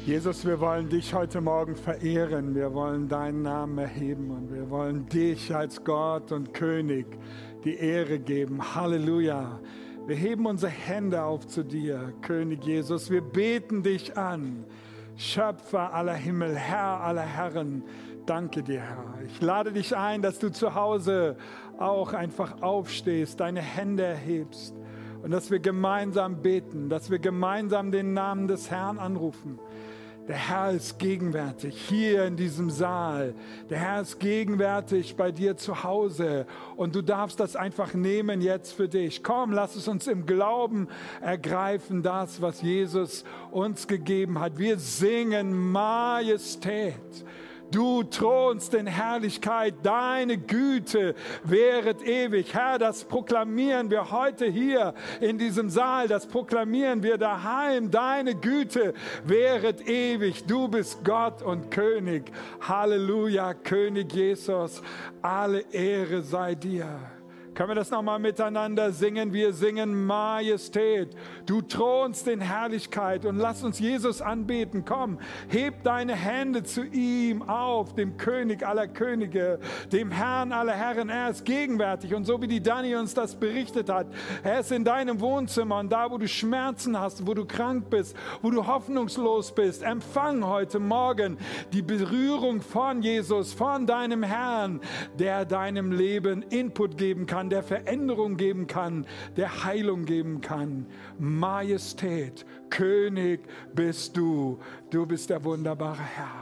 Jesus, wir wollen dich heute Morgen verehren, wir wollen deinen Namen erheben und wir wollen dich als Gott und König die Ehre geben. Halleluja. Wir heben unsere Hände auf zu dir, König Jesus. Wir beten dich an, Schöpfer aller Himmel, Herr aller Herren. Danke dir, Herr. Ich lade dich ein, dass du zu Hause auch einfach aufstehst, deine Hände erhebst und dass wir gemeinsam beten, dass wir gemeinsam den Namen des Herrn anrufen. Der Herr ist gegenwärtig hier in diesem Saal. Der Herr ist gegenwärtig bei dir zu Hause. Und du darfst das einfach nehmen jetzt für dich. Komm, lass es uns im Glauben ergreifen, das, was Jesus uns gegeben hat. Wir singen Majestät. Du thronst in Herrlichkeit, deine Güte währet ewig. Herr, das proklamieren wir heute hier in diesem Saal, das proklamieren wir daheim. Deine Güte währet ewig. Du bist Gott und König. Halleluja, König Jesus, alle Ehre sei dir. Können wir das nochmal miteinander singen? Wir singen Majestät. Du thronst in Herrlichkeit und lass uns Jesus anbeten. Komm, heb deine Hände zu ihm auf, dem König aller Könige, dem Herrn aller Herren. Er ist gegenwärtig und so wie die Dani uns das berichtet hat, er ist in deinem Wohnzimmer und da, wo du Schmerzen hast, wo du krank bist, wo du hoffnungslos bist, empfang heute Morgen die Berührung von Jesus, von deinem Herrn, der deinem Leben Input geben kann, der Veränderung geben kann, der Heilung geben kann. Majestät, König bist du. Du bist der wunderbare Herr.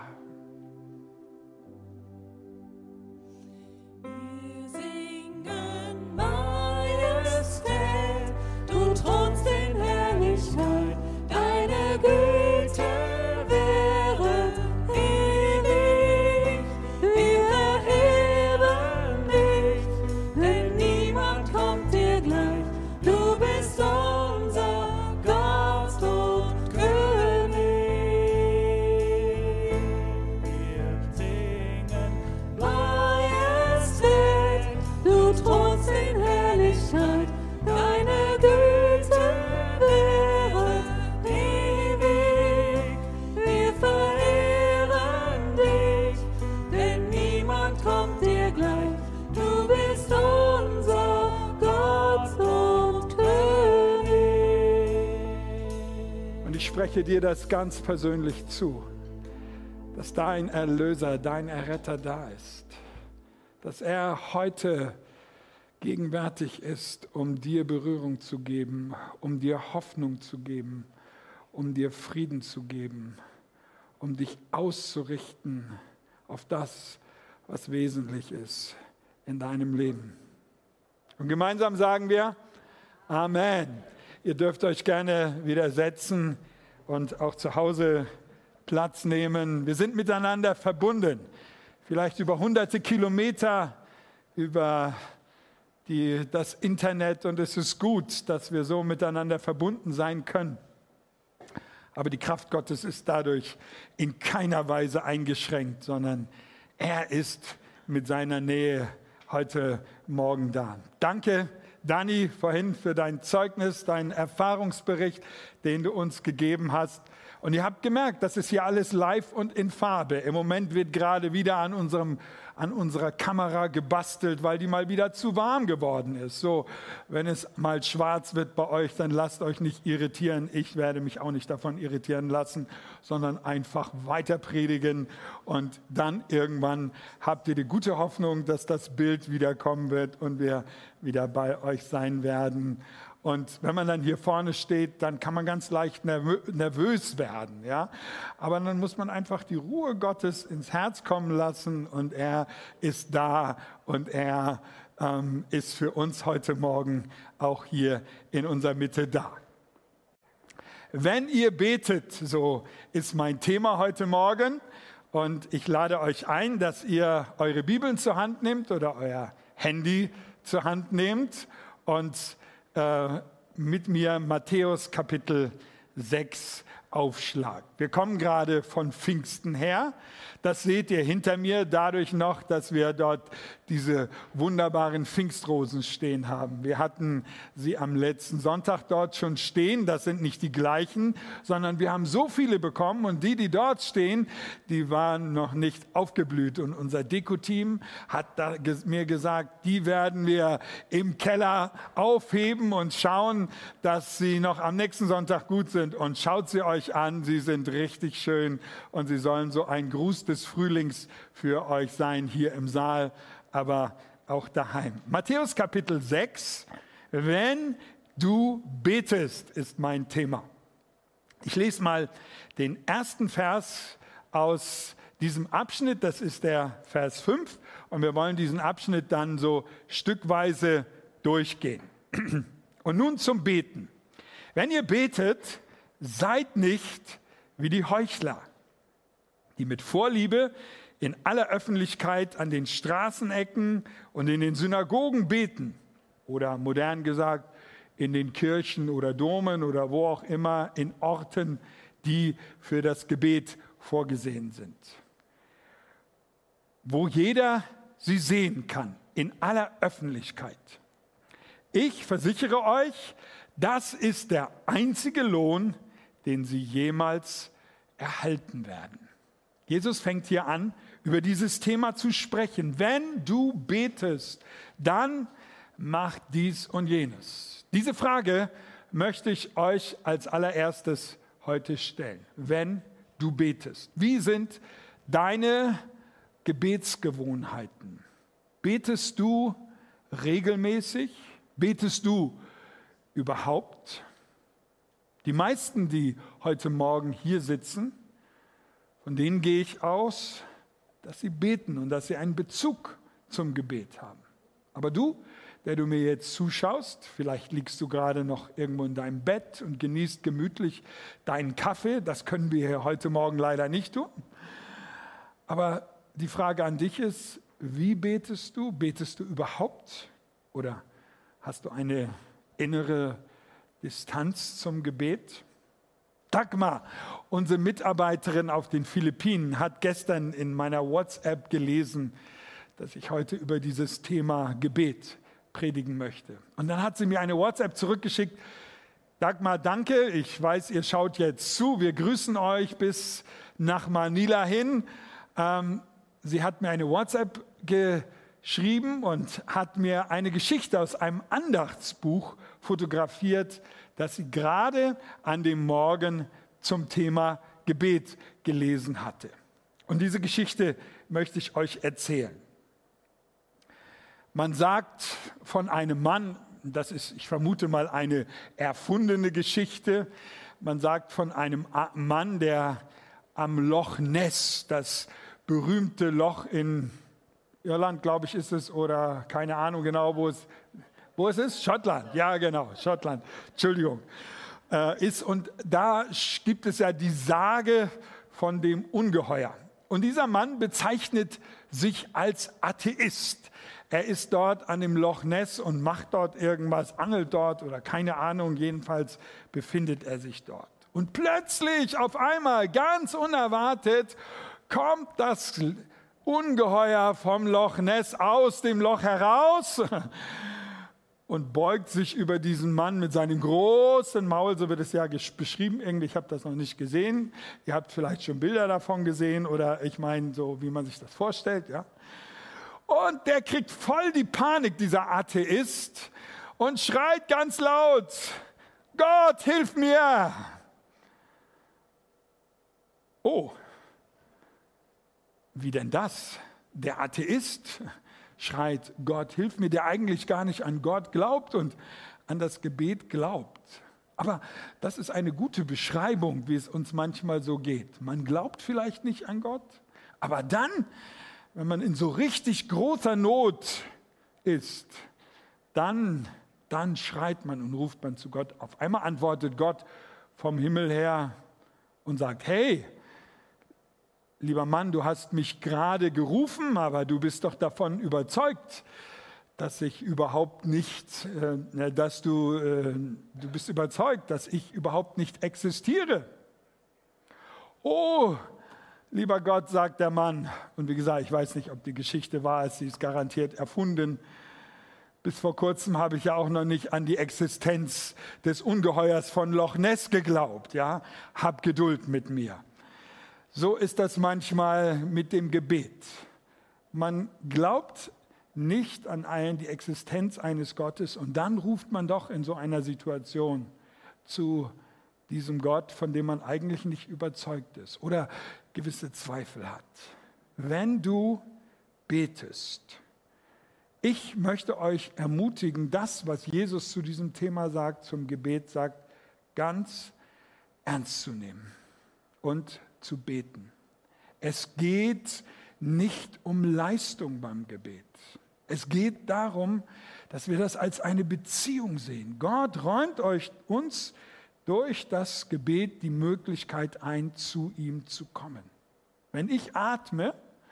Wir singen Majestät, du thronst in Herrlichkeit, deine Güte währet ewig. Wir verehren dich, denn niemand kommt dir gleich. Du bist unser Gott und König. Wir singen Majestät, du thronst in Herrlichkeit, deine Güte währet ewig. Wir verehren dich, denn niemand kommt dir gleich. Du bist unser Gott und König. Und ich spreche dir das ganz persönlich zu, dass dein Erlöser, dein Erretter da ist, dass er heute gegenwärtig ist, um dir Berührung zu geben, um dir Hoffnung zu geben, um dir Frieden zu geben, um dich auszurichten auf das, was wesentlich ist in deinem Leben. Und gemeinsam sagen wir Amen. Ihr dürft euch gerne wieder setzen und auch zu Hause Platz nehmen. Wir sind miteinander verbunden, vielleicht über hunderte Kilometer, über das Internet, und es ist gut, dass wir so miteinander verbunden sein können. Aber die Kraft Gottes ist dadurch in keiner Weise eingeschränkt, sondern er ist mit seiner Nähe heute Morgen da. Danke, Dani, vorhin für dein Zeugnis, deinen Erfahrungsbericht, den du uns gegeben hast. Und ihr habt gemerkt, das ist hier alles live und in Farbe. Im Moment wird gerade wieder an unserer Kamera gebastelt, weil die mal wieder zu warm geworden ist. So, wenn es mal schwarz wird bei euch, dann lasst euch nicht irritieren. Ich werde mich auch nicht davon irritieren lassen, sondern einfach weiter predigen. Und dann irgendwann habt ihr die gute Hoffnung, dass das Bild wieder kommen wird und wir wieder bei euch sein werden. Und wenn man dann hier vorne steht, dann kann man ganz leicht nervös werden. Ja? Aber dann muss man einfach die Ruhe Gottes ins Herz kommen lassen und er ist da und er ist für uns heute Morgen auch hier in unserer Mitte da. Wenn ihr betet, so ist mein Thema heute Morgen. Und ich lade euch ein, dass ihr eure Bibeln zur Hand nehmt oder euer Handy zur Hand nehmt und mit mir Matthäus Kapitel 6 Aufschlag. Wir kommen gerade von Pfingsten her. Das seht ihr hinter mir dadurch noch, dass wir dort diese wunderbaren Pfingstrosen stehen haben. Wir hatten sie am letzten Sonntag dort schon stehen. Das sind nicht die gleichen, sondern wir haben so viele bekommen und die dort stehen, die waren noch nicht aufgeblüht. Und unser Deko-Team hat mir gesagt, die werden wir im Keller aufheben und schauen, dass sie noch am nächsten Sonntag gut sind. Und schaut sie euch an, sie sind richtig schön und sie sollen so ein Gruß des Frühlings für euch sein hier im Saal, aber auch daheim. Matthäus Kapitel 6, wenn du betest, ist mein Thema. Ich lese mal den ersten Vers aus diesem Abschnitt, das ist der Vers 5 und wir wollen diesen Abschnitt dann so stückweise durchgehen. Und nun zum Beten. Wenn ihr betet, seid nicht wie die Heuchler, die mit Vorliebe in aller Öffentlichkeit an den Straßenecken und in den Synagogen beten. Oder modern gesagt, in den Kirchen oder Domen oder wo auch immer, in Orten, die für das Gebet vorgesehen sind. Wo jeder sie sehen kann, in aller Öffentlichkeit. Ich versichere euch, das ist der einzige Lohn, den sie jemals erhalten werden. Jesus fängt hier an, über dieses Thema zu sprechen. Wenn du betest, dann mach dies und jenes. Diese Frage möchte ich euch als allererstes heute stellen. Wenn du betest, wie sind deine Gebetsgewohnheiten? Betest du regelmäßig? Betest du überhaupt? Die meisten, die heute Morgen hier sitzen, von denen gehe ich aus, dass sie beten und dass sie einen Bezug zum Gebet haben. Aber du, der du mir jetzt zuschaust, vielleicht liegst du gerade noch irgendwo in deinem Bett und genießt gemütlich deinen Kaffee. Das können wir hier heute Morgen leider nicht tun. Aber die Frage an dich ist, wie betest du? Betest du überhaupt? Oder hast du eine innere Distanz zum Gebet? Dagmar, unsere Mitarbeiterin auf den Philippinen, hat gestern in meiner WhatsApp gelesen, dass ich heute über dieses Thema Gebet predigen möchte. Und dann hat sie mir eine WhatsApp zurückgeschickt. Dagmar, danke, ich weiß, ihr schaut jetzt zu. Wir grüßen euch bis nach Manila hin. Sie hat mir eine WhatsApp geschrieben und hat mir eine Geschichte aus einem Andachtsbuch fotografiert, das sie gerade an dem Morgen zum Thema Gebet gelesen hatte. Und diese Geschichte möchte ich euch erzählen. Man sagt von einem Mann, das ist, ich vermute mal, eine erfundene Geschichte, man sagt von einem Mann, der am Loch Ness, das berühmte Loch in Irland, glaube ich, ist es, oder keine Ahnung genau, wo es ist? Schottland, ja genau, Schottland, Entschuldigung, ist. Und da gibt es ja die Sage von dem Ungeheuer. Und dieser Mann bezeichnet sich als Atheist. Er ist dort an dem Loch Ness und macht dort irgendwas, angelt dort oder keine Ahnung, jedenfalls befindet er sich dort. Und plötzlich, auf einmal, ganz unerwartet, kommt das Ungeheuer vom Loch Ness aus dem Loch heraus und beugt sich über diesen Mann mit seinem großen Maul, so wird es ja beschrieben, irgendwie, ich habe das noch nicht gesehen, ihr habt vielleicht schon Bilder davon gesehen oder ich meine, so wie man sich das vorstellt, ja. Und der kriegt voll die Panik, dieser Atheist, und schreit ganz laut, Gott, hilf mir! Oh, wie denn das? Der Atheist schreit, Gott, hilf mir, der eigentlich gar nicht an Gott glaubt und an das Gebet glaubt. Aber das ist eine gute Beschreibung, wie es uns manchmal so geht. Man glaubt vielleicht nicht an Gott, aber dann, wenn man in so richtig großer Not ist, dann schreit man und ruft man zu Gott. Auf einmal antwortet Gott vom Himmel her und sagt, hey, lieber Mann, du hast mich gerade gerufen, aber du bist doch davon überzeugt, dass ich überhaupt nicht, du bist überzeugt, dass ich überhaupt nicht existiere. Oh, lieber Gott, sagt der Mann. Und wie gesagt, ich weiß nicht, ob die Geschichte wahr ist, sie ist garantiert erfunden. Bis vor kurzem habe ich ja auch noch nicht an die Existenz des Ungeheuers von Loch Ness geglaubt. Ja? Hab Geduld mit mir. So ist das manchmal mit dem Gebet. Man glaubt nicht an die Existenz eines Gottes und dann ruft man doch in so einer Situation zu diesem Gott, von dem man eigentlich nicht überzeugt ist oder gewisse Zweifel hat. Wenn du betest, ich möchte euch ermutigen, das, was Jesus zu diesem Thema sagt, zum Gebet sagt, ganz ernst zu nehmen und zu beten. Es geht nicht um Leistung beim Gebet. Es geht darum, dass wir das als eine Beziehung sehen. Gott räumt uns durch das Gebet die Möglichkeit ein, zu ihm zu kommen. Wenn ich atme,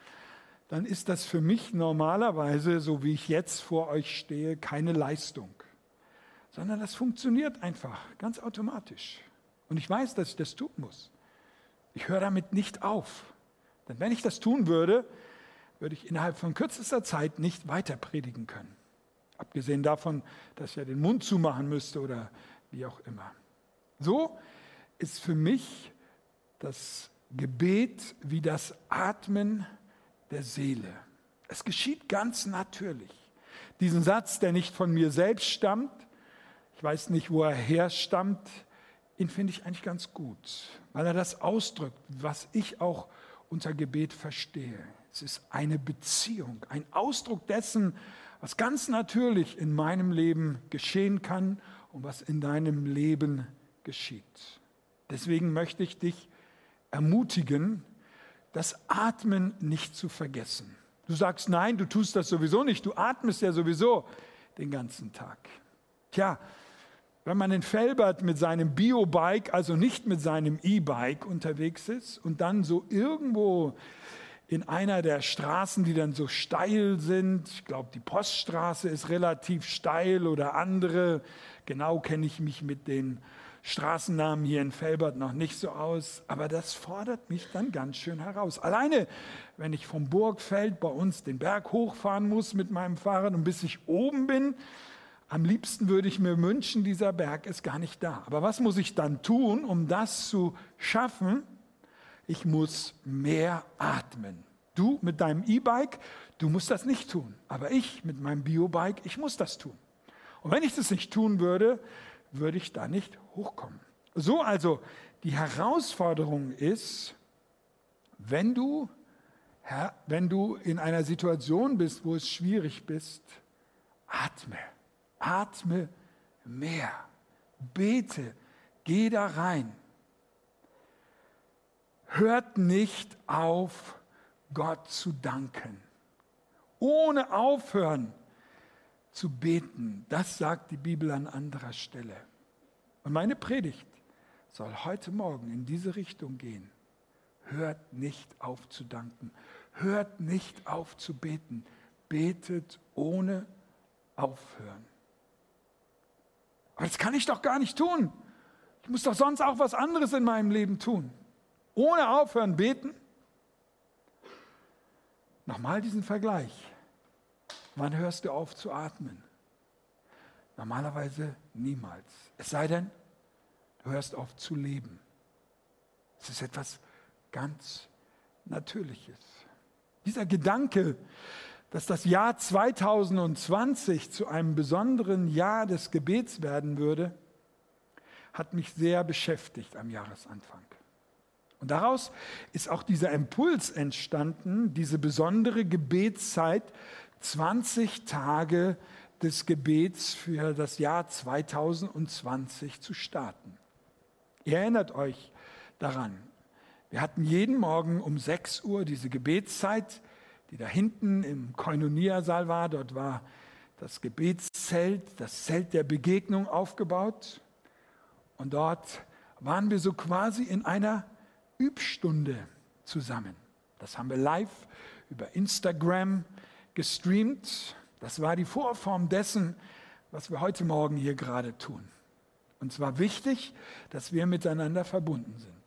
dann ist das für mich normalerweise, so wie ich jetzt vor euch stehe, keine Leistung, sondern das funktioniert einfach, ganz automatisch. Und ich weiß, dass ich das tun muss. Ich höre damit nicht auf. Denn wenn ich das tun würde, würde ich innerhalb von kürzester Zeit nicht weiter predigen können. Abgesehen davon, dass ich ja den Mund zumachen müsste oder wie auch immer. So ist für mich das Gebet wie das Atmen der Seele. Es geschieht ganz natürlich. Diesen Satz, der nicht von mir selbst stammt, ich weiß nicht, wo er herstammt, ihn finde ich eigentlich ganz gut, weil er das ausdrückt, was ich auch unter Gebet verstehe. Es ist eine Beziehung, ein Ausdruck dessen, was ganz natürlich in meinem Leben geschehen kann und was in deinem Leben geschieht. Deswegen möchte ich dich ermutigen, das Atmen nicht zu vergessen. Du sagst, nein, du tust das sowieso nicht, du atmest ja sowieso den ganzen Tag. Tja, wenn man in Velbert mit seinem Biobike, also nicht mit seinem E-Bike unterwegs ist und dann so irgendwo in einer der Straßen, die dann so steil sind, ich glaube, die Poststraße ist relativ steil oder andere, genau kenne ich mich mit den Straßennamen hier in Velbert noch nicht so aus, aber das fordert mich dann ganz schön heraus. Alleine, wenn ich vom Burgfeld bei uns den Berg hochfahren muss mit meinem Fahrrad und bis ich oben bin, am liebsten würde ich mir wünschen, dieser Berg ist gar nicht da. Aber was muss ich dann tun, um das zu schaffen? Ich muss mehr atmen. Du mit deinem E-Bike, du musst das nicht tun. Aber ich mit meinem Biobike, ich muss das tun. Und wenn ich das nicht tun würde, würde ich da nicht hochkommen. So also, die Herausforderung ist, wenn du in einer Situation bist, wo es schwierig ist, atme. Atme mehr. Bete. Geh da rein. Hört nicht auf, Gott zu danken. Ohne aufhören zu beten. Das sagt die Bibel an anderer Stelle. Und meine Predigt soll heute Morgen in diese Richtung gehen. Hört nicht auf zu danken. Hört nicht auf zu beten. Betet ohne aufhören. Aber das kann ich doch gar nicht tun. Ich muss doch sonst auch was anderes in meinem Leben tun. Ohne aufhören beten. Nochmal diesen Vergleich. Wann hörst du auf zu atmen? Normalerweise niemals. Es sei denn, du hörst auf zu leben. Es ist etwas ganz Natürliches. Dieser Gedanke, dass das Jahr 2020 zu einem besonderen Jahr des Gebets werden würde, hat mich sehr beschäftigt am Jahresanfang. Und daraus ist auch dieser Impuls entstanden, diese besondere Gebetszeit, 20 Tage des Gebets für das Jahr 2020 zu starten. Ihr erinnert euch daran, wir hatten jeden Morgen um 6 Uhr diese Gebetszeit, die da hinten im Koinonia-Saal war. Dort war das Gebetszelt, das Zelt der Begegnung aufgebaut. Und dort waren wir so quasi in einer Übstunde zusammen. Das haben wir live über Instagram gestreamt. Das war die Vorform dessen, was wir heute Morgen hier gerade tun. Und zwar wichtig, dass wir miteinander verbunden sind.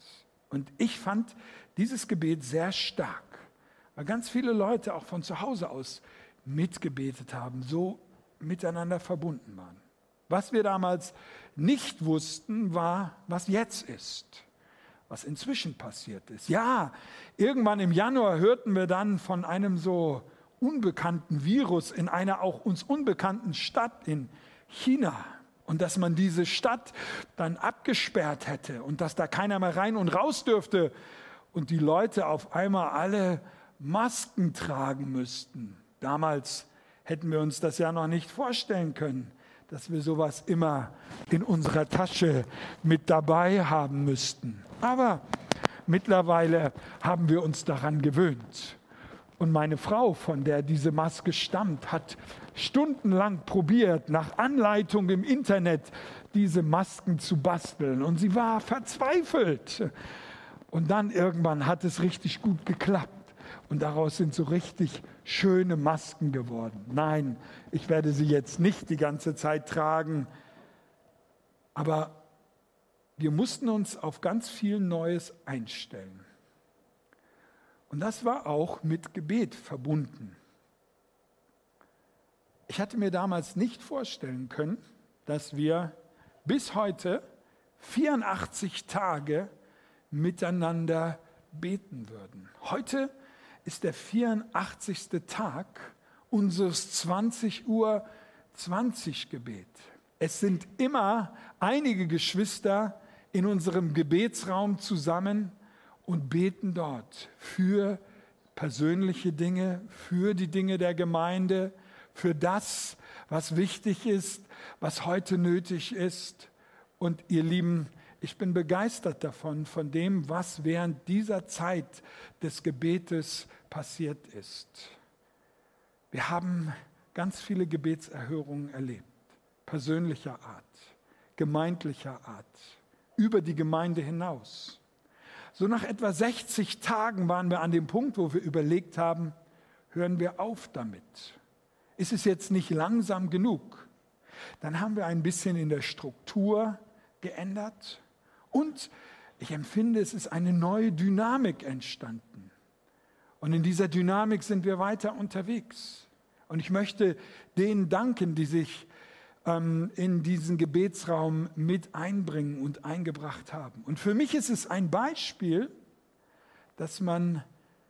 Und ich fand dieses Gebet sehr stark, weil ganz viele Leute auch von zu Hause aus mitgebetet haben, so miteinander verbunden waren. Was wir damals nicht wussten, war, was jetzt ist, was inzwischen passiert ist. Ja, irgendwann im Januar hörten wir dann von einem so unbekannten Virus in einer auch uns unbekannten Stadt in China. Und dass man diese Stadt dann abgesperrt hätte und dass da keiner mehr rein und raus dürfte und die Leute auf einmal alle Masken tragen müssten. Damals hätten wir uns das ja noch nicht vorstellen können, dass wir sowas immer in unserer Tasche mit dabei haben müssten. Aber mittlerweile haben wir uns daran gewöhnt. Und meine Frau, von der diese Maske stammt, hat stundenlang probiert, nach Anleitung im Internet diese Masken zu basteln. Und sie war verzweifelt. Und dann irgendwann hat es richtig gut geklappt. Und daraus sind so richtig schöne Masken geworden. Nein, ich werde sie jetzt nicht die ganze Zeit tragen. Aber wir mussten uns auf ganz viel Neues einstellen. Und das war auch mit Gebet verbunden. Ich hatte mir damals nicht vorstellen können, dass wir bis heute 84 Tage miteinander beten würden. Heute ist der 84. Tag unseres 20:20 Uhr Gebet. Es sind immer einige Geschwister in unserem Gebetsraum zusammen und beten dort für persönliche Dinge, für die Dinge der Gemeinde, für das, was wichtig ist, was heute nötig ist. Und ihr Lieben, ich bin begeistert davon, von dem, was während dieser Zeit des Gebetes passiert ist. Wir haben ganz viele Gebetserhörungen erlebt, persönlicher Art, gemeindlicher Art, über die Gemeinde hinaus. So nach etwa 60 Tagen waren wir an dem Punkt, wo wir überlegt haben, hören wir auf damit. Ist es jetzt nicht langsam genug? Dann haben wir ein bisschen in der Struktur geändert und ich empfinde, es ist eine neue Dynamik entstanden. Und in dieser Dynamik sind wir weiter unterwegs. Und ich möchte denen danken, die sich in diesen Gebetsraum mit einbringen und eingebracht haben. Und für mich ist es ein Beispiel, dass man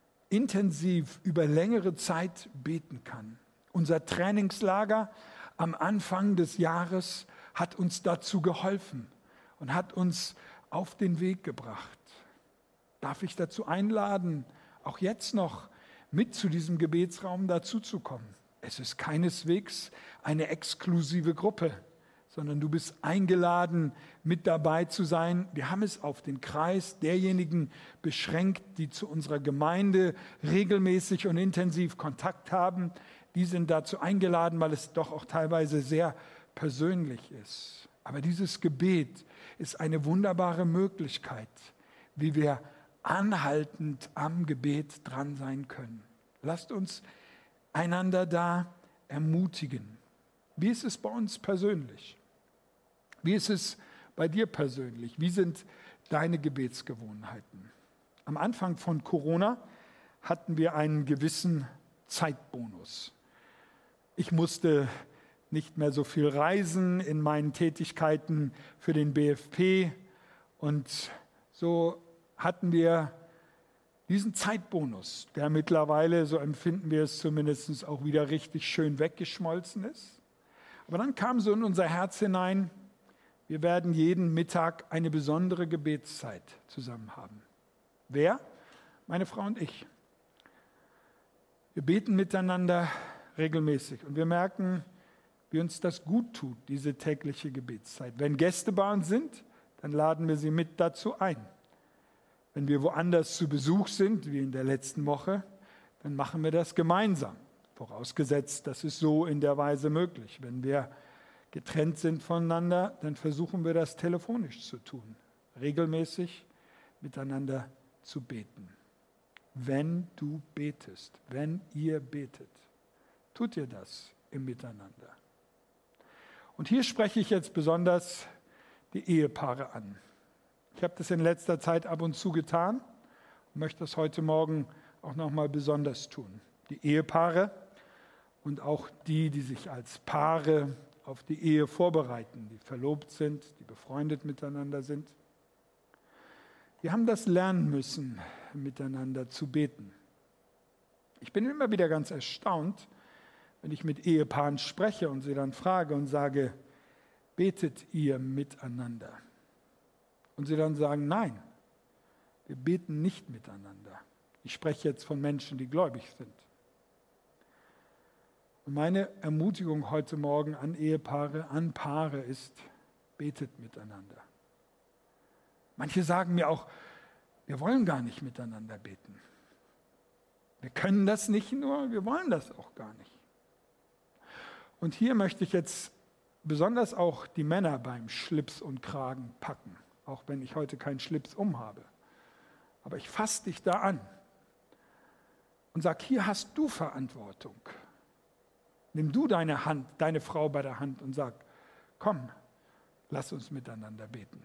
intensiv über längere Zeit beten kann. Unser Trainingslager am Anfang des Jahres hat uns dazu geholfen und hat uns auf den Weg gebracht. Darf ich dazu einladen, auch jetzt noch mit zu diesem Gebetsraum dazuzukommen? Es ist keineswegs eine exklusive Gruppe, sondern du bist eingeladen, mit dabei zu sein. Wir haben es auf den Kreis derjenigen beschränkt, die zu unserer Gemeinde regelmäßig und intensiv Kontakt haben. Die sind dazu eingeladen, weil es doch auch teilweise sehr persönlich ist. Aber dieses Gebet ist eine wunderbare Möglichkeit, wie wir anhaltend am Gebet dran sein können. Lasst uns einander da ermutigen. Wie ist es bei uns persönlich? Wie ist es bei dir persönlich? Wie sind deine Gebetsgewohnheiten? Am Anfang von Corona hatten wir einen gewissen Zeitbonus. Ich musste nicht mehr so viel reisen in meinen Tätigkeiten für den BFP und so hatten wir diesen Zeitbonus, der mittlerweile, so empfinden wir es zumindest, auch wieder richtig schön weggeschmolzen ist. Aber dann kam so in unser Herz hinein, wir werden jeden Mittag eine besondere Gebetszeit zusammen haben. Wer? Meine Frau und ich. Wir beten miteinander regelmäßig und wir merken, wie uns das gut tut, diese tägliche Gebetszeit. Wenn Gäste bei uns sind, dann laden wir sie mit dazu ein. Wenn wir woanders zu Besuch sind, wie in der letzten Woche, dann machen wir das gemeinsam. Vorausgesetzt, das ist so in der Weise möglich. Wenn wir getrennt sind voneinander, dann versuchen wir das telefonisch zu tun. Regelmäßig miteinander zu beten. Wenn du betest, wenn ihr betet, tut ihr das im Miteinander. Und hier spreche ich jetzt besonders die Ehepaare an. Ich habe das in letzter Zeit ab und zu getan und möchte das heute Morgen auch nochmal besonders tun. Die Ehepaare und auch die, die sich als Paare auf die Ehe vorbereiten, die verlobt sind, die befreundet miteinander sind. Wir haben das lernen müssen, miteinander zu beten. Ich bin immer wieder ganz erstaunt, wenn ich mit Ehepaaren spreche und sie dann frage und sage, betet ihr miteinander? Und sie dann sagen, nein, wir beten nicht miteinander. Ich spreche jetzt von Menschen, die gläubig sind. Und meine Ermutigung heute Morgen an Ehepaare, an Paare ist, betet miteinander. Manche sagen mir auch, wir wollen gar nicht miteinander beten. Wir können das nicht nur, wir wollen das auch gar nicht. Und hier möchte ich jetzt besonders auch die Männer beim Schlips und Kragen packen, auch wenn ich heute keinen Schlips umhabe. Aber ich fasse dich da an und sage, hier hast du Verantwortung. Nimm du deine Hand, deine Frau bei der Hand und sag, komm, lass uns miteinander beten.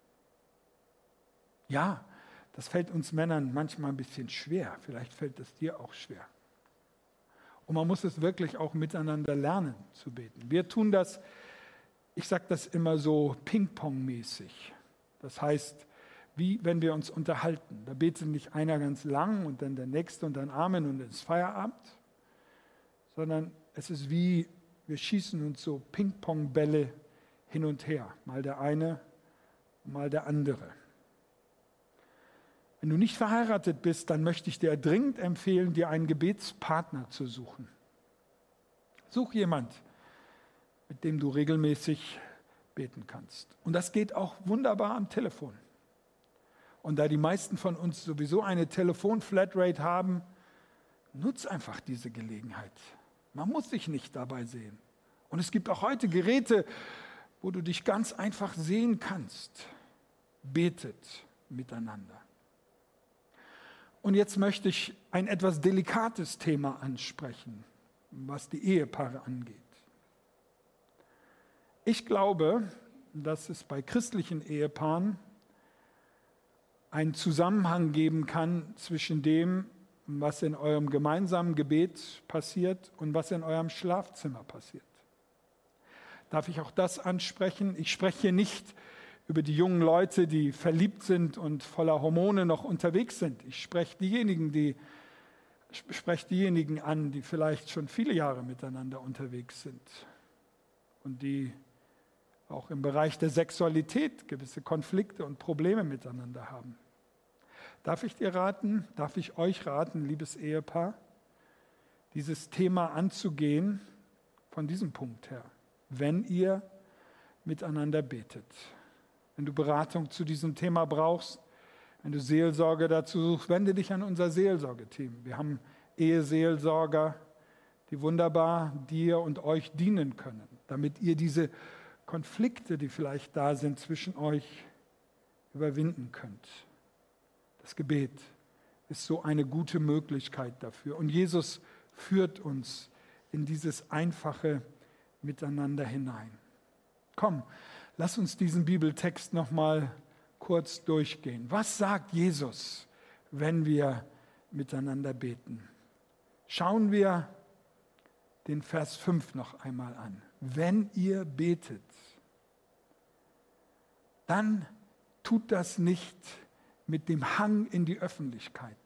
Ja, das fällt uns Männern manchmal ein bisschen schwer. Vielleicht fällt es dir auch schwer. Und man muss es wirklich auch miteinander lernen zu beten. Wir tun das, ich sage das immer so Ping-Pong-mäßig. Das heißt, wie wenn wir uns unterhalten. Da betet nicht einer ganz lang und dann der nächste und dann Amen und dann ist Feierabend. Sondern es ist wie, wir schießen uns so Ping-Pong-Bälle hin und her. Mal der eine, mal der andere. Wenn du nicht verheiratet bist, dann möchte ich dir dringend empfehlen, dir einen Gebetspartner zu suchen. Such jemand, mit dem du regelmäßig beten kannst. Und das geht auch wunderbar am Telefon. Und da die meisten von uns sowieso eine Telefon-Flatrate haben, nutz einfach diese Gelegenheit. Man muss sich nicht dabei sehen. Und es gibt auch heute Geräte, wo du dich ganz einfach sehen kannst. Betet miteinander. Und jetzt möchte ich ein etwas delikates Thema ansprechen, was die Ehepaare angeht. Ich glaube, dass es bei christlichen Ehepaaren einen Zusammenhang geben kann zwischen dem, was in eurem gemeinsamen Gebet passiert und was in eurem Schlafzimmer passiert. Darf ich auch das ansprechen? Ich spreche hier nicht über die jungen Leute, die verliebt sind und voller Hormone noch unterwegs sind. Ich spreche diejenigen an, die vielleicht schon viele Jahre miteinander unterwegs sind und die auch im Bereich der Sexualität gewisse Konflikte und Probleme miteinander haben. Darf ich euch raten, liebes Ehepaar, dieses Thema anzugehen von diesem Punkt her, wenn ihr miteinander betet. Wenn du Beratung zu diesem Thema brauchst, wenn du Seelsorge dazu suchst, wende dich an unser Seelsorgeteam. Wir haben Eheseelsorger, die wunderbar dir und euch dienen können, damit ihr diese Konflikte, die vielleicht da sind zwischen euch, überwinden könnt. Das Gebet ist so eine gute Möglichkeit dafür. Und Jesus führt uns in dieses einfache Miteinander hinein. Komm, lass uns diesen Bibeltext noch mal kurz durchgehen. Was sagt Jesus, wenn wir miteinander beten? Schauen wir den Vers 5 noch einmal an. Wenn ihr betet, dann tut das nicht mit dem Hang in die Öffentlichkeit.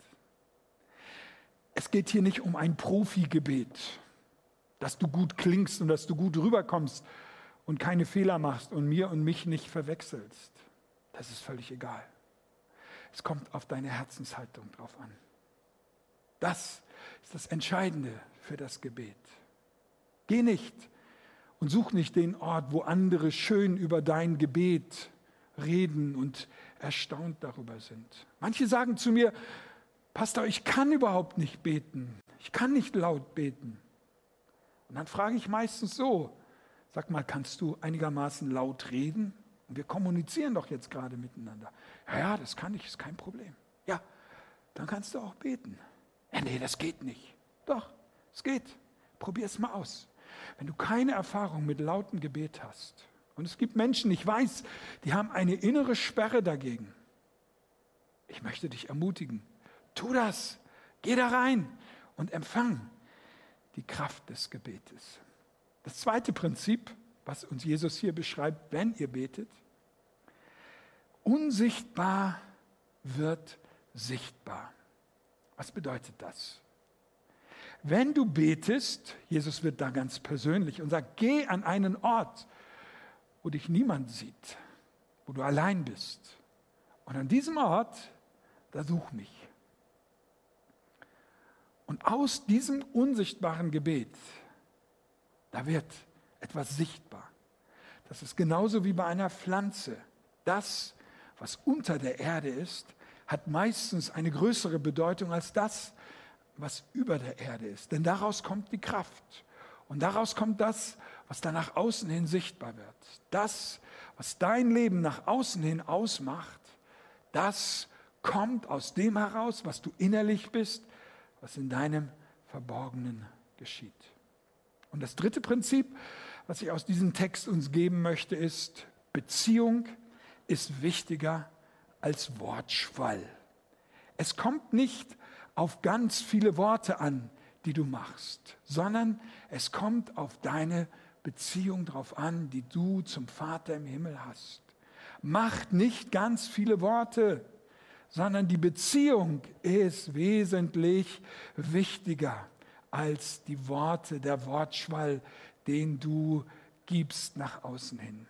Es geht hier nicht um ein Profigebet, dass du gut klingst und dass du gut rüberkommst und keine Fehler machst und mir und mich nicht verwechselst. Das ist völlig egal. Es kommt auf deine Herzenshaltung drauf an. Das ist das Entscheidende für das Gebet. Geh nicht und such nicht den Ort, wo andere schön über dein Gebet reden und erstaunt darüber sind. Manche sagen zu mir, Pastor, ich kann überhaupt nicht beten. Ich kann nicht laut beten. Und dann frage ich meistens so, sag mal, kannst du einigermaßen laut reden? Und wir kommunizieren doch jetzt gerade miteinander. Ja, das kann ich, ist kein Problem. Ja, dann kannst du auch beten. Ja, nee, das geht nicht. Doch, es geht. Probier es mal aus. Wenn du keine Erfahrung mit lautem Gebet hast Und es gibt Menschen, ich weiß, die haben eine innere Sperre dagegen. Ich möchte dich ermutigen, tu das, geh da rein und empfang die Kraft des Gebetes. Das zweite Prinzip, was uns Jesus hier beschreibt, wenn ihr betet: unsichtbar wird sichtbar. Was bedeutet das? Wenn du betest, Jesus wird da ganz persönlich und sagt, geh an einen Ort, wo dich niemand sieht, wo du allein bist. Und an diesem Ort, da such mich. Und aus diesem unsichtbaren Gebet, da wird etwas sichtbar. Das ist genauso wie bei einer Pflanze. Das, was unter der Erde ist, hat meistens eine größere Bedeutung als das, was über der Erde ist. Denn daraus kommt die Kraft. Und daraus kommt das, was dann nach außen hin sichtbar wird. Das, was dein Leben nach außen hin ausmacht, das kommt aus dem heraus, was du innerlich bist, was in deinem Verborgenen geschieht. Und das dritte Prinzip, was ich aus diesem Text uns geben möchte, ist: Beziehung ist wichtiger als Wortschwall. Es kommt nicht auf ganz viele Worte an, die du machst, sondern es kommt auf deine Beziehung drauf an, die du zum Vater im Himmel hast. Macht nicht ganz viele Worte, sondern die Beziehung ist wesentlich wichtiger als die Worte, der Wortschwall, den du gibst nach außen hin.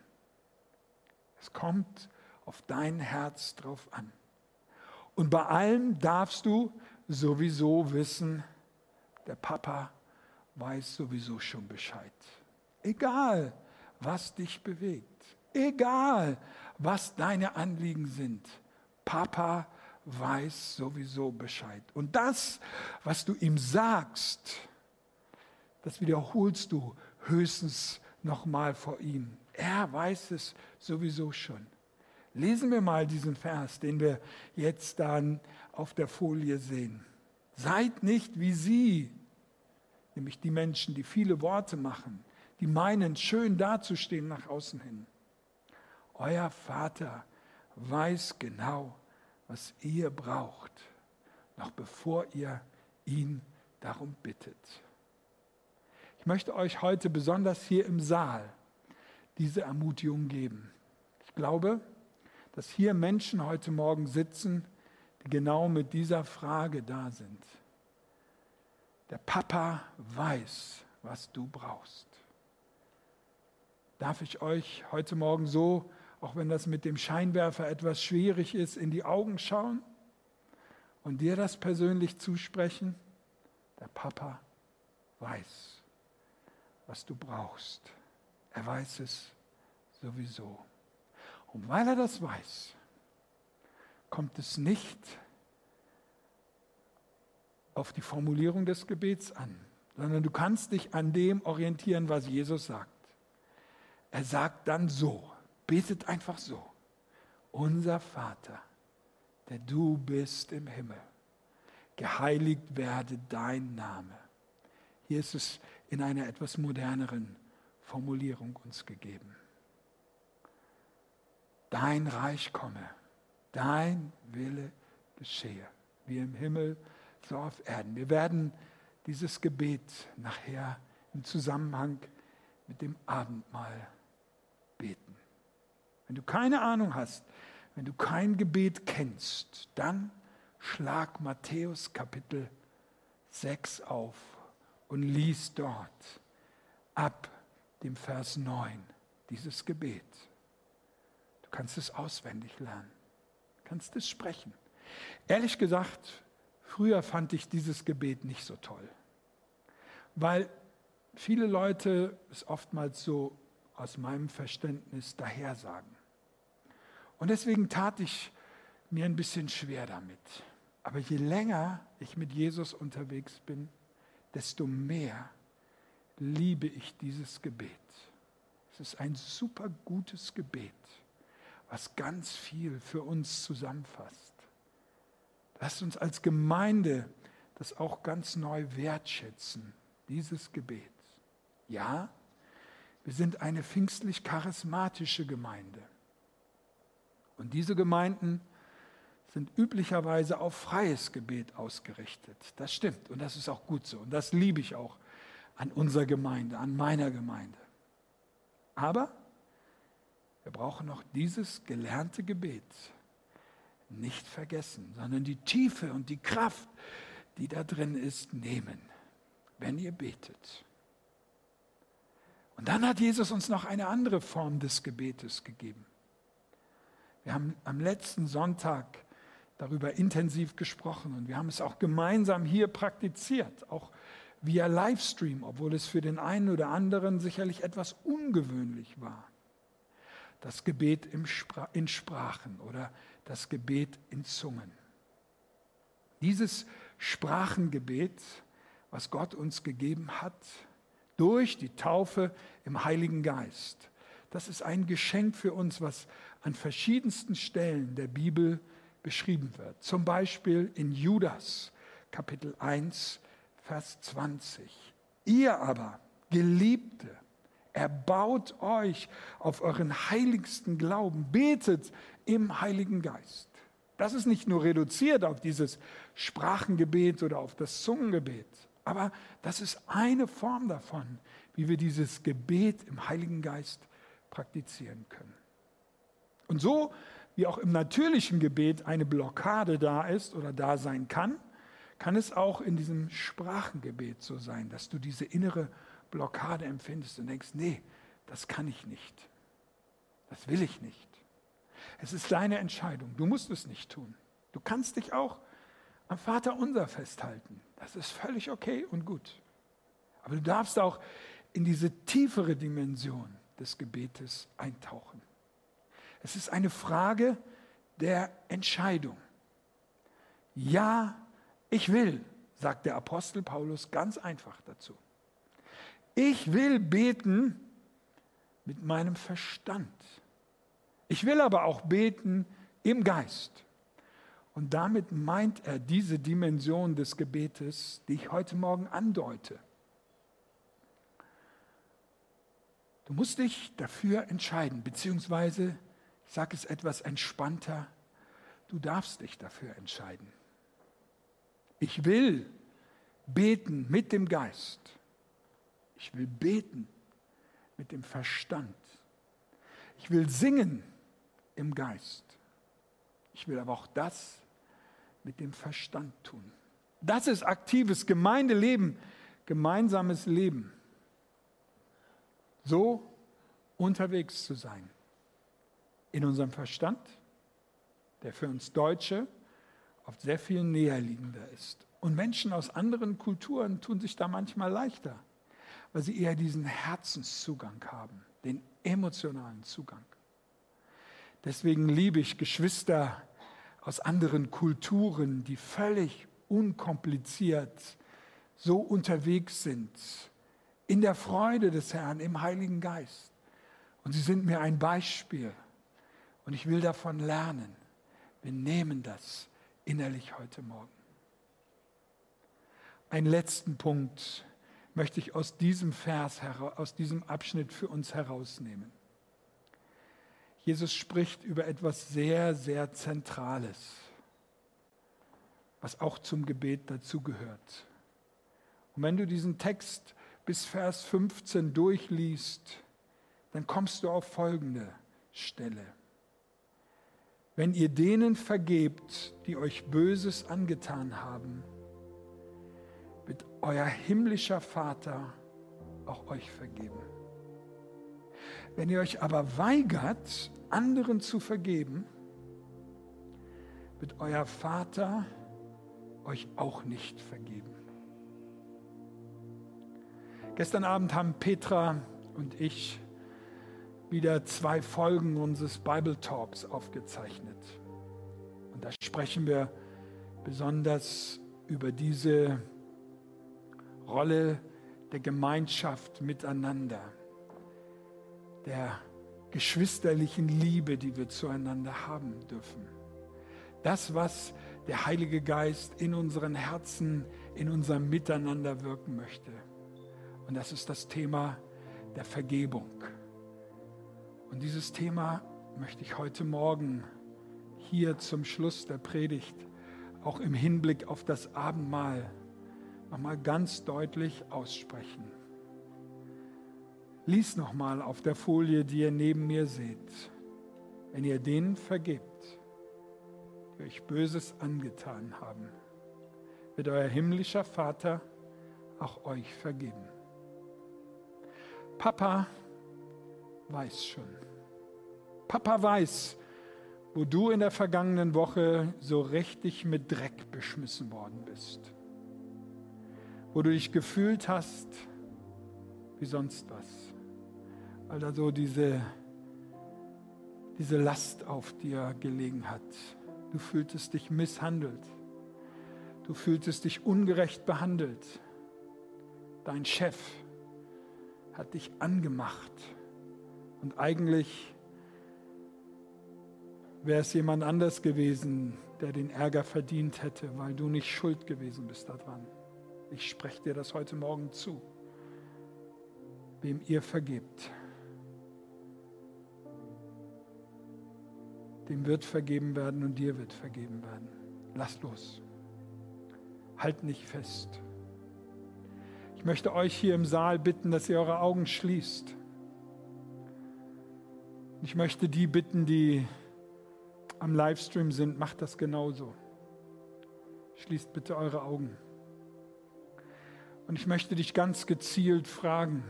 Es kommt auf dein Herz drauf an. Und bei allem darfst du sowieso wissen, der Papa weiß sowieso schon Bescheid. Egal, was dich bewegt, egal, was deine Anliegen sind, Papa weiß sowieso Bescheid. Und das, was du ihm sagst, das wiederholst du höchstens nochmal vor ihm. Er weiß es sowieso schon. Lesen wir mal diesen Vers, den wir jetzt dann auf der Folie sehen. Seid nicht wie sie, nämlich die Menschen, die viele Worte machen, die meinen, schön dazustehen nach außen hin. Euer Vater weiß genau, was ihr braucht, noch bevor ihr ihn darum bittet. Ich möchte euch heute besonders hier im Saal diese Ermutigung geben. Ich glaube, dass hier Menschen heute Morgen sitzen, die genau mit dieser Frage da sind. Der Papa weiß, was du brauchst. Darf ich euch heute Morgen so, auch wenn das mit dem Scheinwerfer etwas schwierig ist, in die Augen schauen und dir das persönlich zusprechen? Der Papa weiß, was du brauchst. Er weiß es sowieso. Und weil er das weiß, kommt es nicht auf die Formulierung des Gebets an, sondern du kannst dich an dem orientieren, was Jesus sagt. Er sagt dann so, betet einfach so: Unser Vater, der du bist im Himmel, geheiligt werde dein Name. Hier ist es in einer etwas moderneren Formulierung uns gegeben. Dein Reich komme, dein Wille geschehe, wie im Himmel, so auf Erden. Wir werden dieses Gebet nachher im Zusammenhang mit dem Abendmahl beten. Wenn du keine Ahnung hast, wenn du kein Gebet kennst, dann schlag Matthäus Kapitel 6 auf und lies dort ab dem Vers 9 dieses Gebet. Du kannst es auswendig lernen, kannst es sprechen. Ehrlich gesagt, früher fand ich dieses Gebet nicht so toll, weil viele Leute es oftmals so aus meinem Verständnis dahersagen. Und deswegen tat ich mir ein bisschen schwer damit. Aber je länger ich mit Jesus unterwegs bin, desto mehr liebe ich dieses Gebet. Es ist ein super gutes Gebet, was ganz viel für uns zusammenfasst. Lasst uns als Gemeinde das auch ganz neu wertschätzen, dieses Gebet. Ja, Wir sind eine pfingstlich-charismatische Gemeinde. Und diese Gemeinden sind üblicherweise auf freies Gebet ausgerichtet. Das stimmt und das ist auch gut so. Und das liebe ich auch an unserer Gemeinde, an meiner Gemeinde. Aber wir brauchen noch dieses gelernte Gebet nicht vergessen, sondern die Tiefe und die Kraft, die da drin ist, nehmen, wenn ihr betet. Und dann hat Jesus uns noch eine andere Form des Gebetes gegeben. Wir haben am letzten Sonntag darüber intensiv gesprochen und wir haben es auch gemeinsam hier praktiziert, auch via Livestream, obwohl es für den einen oder anderen sicherlich etwas ungewöhnlich war. Das Gebet in Sprachen oder das Gebet in Zungen. Dieses Sprachengebet, was Gott uns gegeben hat, durch die Taufe im Heiligen Geist. Das ist ein Geschenk für uns, was an verschiedensten Stellen der Bibel beschrieben wird. Zum Beispiel in Judas, Kapitel 1, Vers 20. Ihr aber, Geliebte, erbaut euch auf euren heiligsten Glauben, betet im Heiligen Geist. Das ist nicht nur reduziert auf dieses Sprachengebet oder auf das Zungengebet, aber das ist eine Form davon, wie wir dieses Gebet im Heiligen Geist praktizieren können. Und so wie auch im natürlichen Gebet eine Blockade da ist oder da sein kann, kann es auch in diesem Sprachengebet so sein, dass du diese innere Blockade empfindest und denkst, nee, das kann ich nicht. Das will ich nicht. Es ist deine Entscheidung. Du musst es nicht tun. Du kannst dich auch am Vaterunser festhalten. Das ist völlig okay und gut. Aber du darfst auch in diese tiefere Dimension des Gebetes eintauchen. Es ist eine Frage der Entscheidung. Ja, ich will, sagt der Apostel Paulus ganz einfach dazu. Ich will beten mit meinem Verstand. Ich will aber auch beten im Geist. Und damit meint er diese Dimension des Gebetes, die ich heute Morgen andeute. Du musst dich dafür entscheiden, beziehungsweise, ich sage es etwas entspannter, du darfst dich dafür entscheiden. Ich will beten mit dem Geist. Ich will beten mit dem Verstand. Ich will singen im Geist. Ich will aber auch das mit dem Verstand tun. Das ist aktives Gemeindeleben, gemeinsames Leben. So unterwegs zu sein. In unserem Verstand, der für uns Deutsche oft sehr viel näher liegender ist. Und Menschen aus anderen Kulturen tun sich da manchmal leichter, weil sie eher diesen Herzenszugang haben, den emotionalen Zugang. Deswegen liebe ich Geschwister aus anderen Kulturen, die völlig unkompliziert so unterwegs sind, in der Freude des Herrn, im Heiligen Geist. Und sie sind mir ein Beispiel. Und ich will davon lernen. Wir nehmen das innerlich heute Morgen. Einen letzten Punkt möchte ich aus diesem Vers, aus diesem Abschnitt für uns herausnehmen. Jesus spricht über etwas sehr, sehr Zentrales, was auch zum Gebet dazugehört. Und wenn du diesen Text bis Vers 15 durchliest, dann kommst du auf folgende Stelle. Wenn ihr denen vergebt, die euch Böses angetan haben, wird euer himmlischer Vater auch euch vergeben. Wenn ihr euch aber weigert, anderen zu vergeben, wird euer Vater euch auch nicht vergeben. Gestern Abend haben Petra und ich wieder 2 Folgen unseres Bible Talks aufgezeichnet. Und da sprechen wir besonders über diese Rolle der Gemeinschaft miteinander, der geschwisterlichen Liebe, die wir zueinander haben dürfen. Das, was der Heilige Geist in unseren Herzen, in unserem Miteinander wirken möchte. Und das ist das Thema der Vergebung. Und dieses Thema möchte ich heute Morgen hier zum Schluss der Predigt auch im Hinblick auf das Abendmahl nochmal ganz deutlich aussprechen. Lies nochmal auf der Folie, die ihr neben mir seht. Wenn ihr denen vergebt, die euch Böses angetan haben, wird euer himmlischer Vater auch euch vergeben. Papa weiß schon. Papa weiß, wo du in der vergangenen Woche so richtig mit Dreck beschmissen worden bist. Wo du dich gefühlt hast wie sonst was. Weil da so diese Last auf dir gelegen hat. Du fühltest dich misshandelt. Du fühltest dich ungerecht behandelt. Dein Chef hat dich angemacht. Und eigentlich wäre es jemand anders gewesen, der den Ärger verdient hätte, weil du nicht schuld gewesen bist daran. Ich spreche dir das heute Morgen zu. Wem ihr vergebt, dem wird vergeben werden und dir wird vergeben werden. Lass los. Halt nicht fest. Ich möchte euch hier im Saal bitten, dass ihr eure Augen schließt. Ich möchte die bitten, die am Livestream sind, macht das genauso. Schließt bitte eure Augen. Und ich möchte dich ganz gezielt fragen,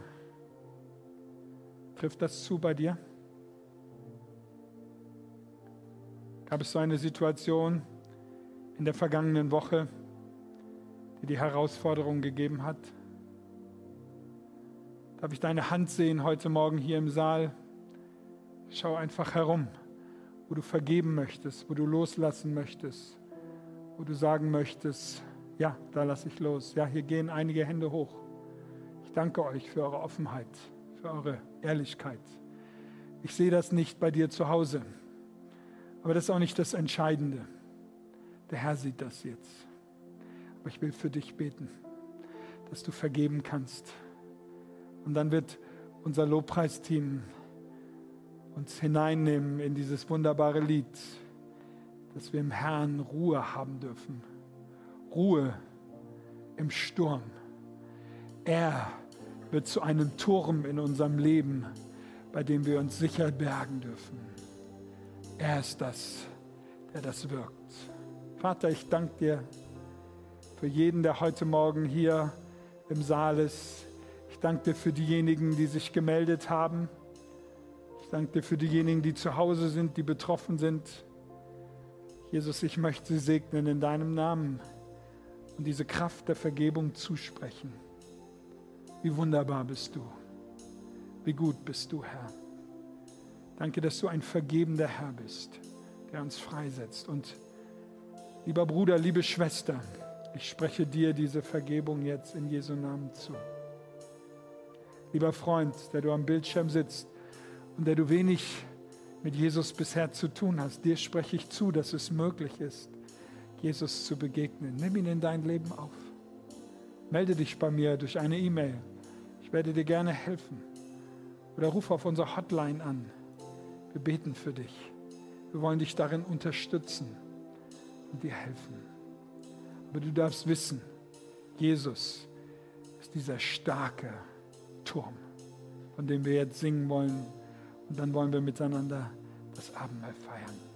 trifft das zu bei dir? Gab es so eine Situation in der vergangenen Woche, die die Herausforderung gegeben hat? Darf ich deine Hand sehen heute Morgen hier im Saal? Schau einfach herum, wo du vergeben möchtest, wo du loslassen möchtest, wo du sagen möchtest, ja, da lasse ich los. Ja, hier gehen einige Hände hoch. Ich danke euch für eure Offenheit, für eure Ehrlichkeit. Ich sehe das nicht bei dir zu Hause, aber das ist auch nicht das Entscheidende. Der Herr sieht das jetzt. Aber ich will für dich beten, dass du vergeben kannst. Und dann wird unser Lobpreisteam uns hineinnehmen in dieses wunderbare Lied, dass wir im Herrn Ruhe haben dürfen. Ruhe im Sturm. Er wird zu einem Turm in unserem Leben, bei dem wir uns sicher bergen dürfen. Er ist das, der das wirkt. Vater, ich danke dir für jeden, der heute Morgen hier im Saal ist. Ich danke dir für diejenigen, die sich gemeldet haben. Ich danke dir für diejenigen, die zu Hause sind, die betroffen sind. Jesus, ich möchte sie segnen in deinem Namen und diese Kraft der Vergebung zusprechen. Wie wunderbar bist du. Wie gut bist du, Herr. Danke, dass du ein vergebender Herr bist, der uns freisetzt. Und lieber Bruder, liebe Schwester, ich spreche dir diese Vergebung jetzt in Jesu Namen zu. Lieber Freund, der du am Bildschirm sitzt und der du wenig mit Jesus bisher zu tun hast, dir spreche ich zu, dass es möglich ist, Jesus zu begegnen. Nimm ihn in dein Leben auf. Melde dich bei mir durch eine E-Mail. Ich werde dir gerne helfen. Oder ruf auf unsere Hotline an. Wir beten für dich. Wir wollen dich darin unterstützen und dir helfen. Aber du darfst wissen, Jesus ist dieser starke Turm, von dem wir jetzt singen wollen. Und dann wollen wir miteinander das Abendmahl feiern.